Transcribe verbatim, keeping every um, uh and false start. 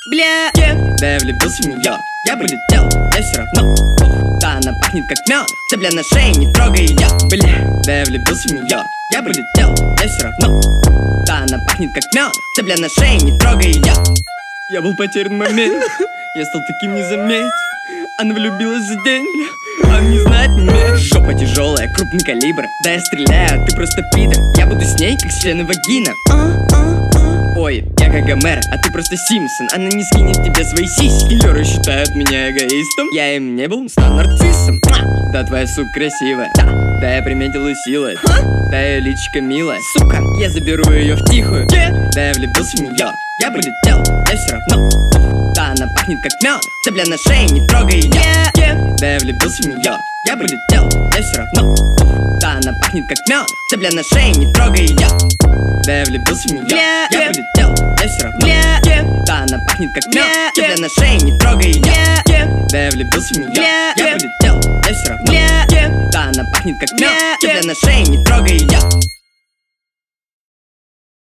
Бля, yeah. Да я влюбился в нее, я бы летел, я все равно похуй. Да она пахнет как мед, цепля на шее, не трогай ее. Бля, да я влюбился в нее, я бы летел, я все равно. Да она пахнет как мед, цепля на шее, не трогай ее. Я был потерян в момент, я стал таким не заметь. Она влюбилась за день, она не знает меня. Жопа тяжелая, крупный калибр. Да я стреляю, ты просто пидор. Я буду с ней, как член и вагина. Ой, я как Гомер, а ты просто Симпсон. Она не скинет тебе свои сиськи. Киллеры считают меня эгоистом. Я им не был, стал нарциссом. Да, твоя сука красивая. Да, да я приметил и силой. Да, ее личико милая. Сука, я заберу ее в тихую. Да я влюбился в нее, я бы летел, я все равно. Да, она пахнет как мед, цепля на шее, не трогай ее. Да я влюбился в нее, я бы летел, я все равно. Да, она пахнет как мед, цепля на шее, не трогай ее. Да я влюбился в нее, я бы летел, я все равно. Да, она пахнет как мед, цепля на шее, не трогай ее. Да я влюбился в нее, я бы летел, я все равно. Да, она пахнет как мед, цепля на шее, не трогай ее.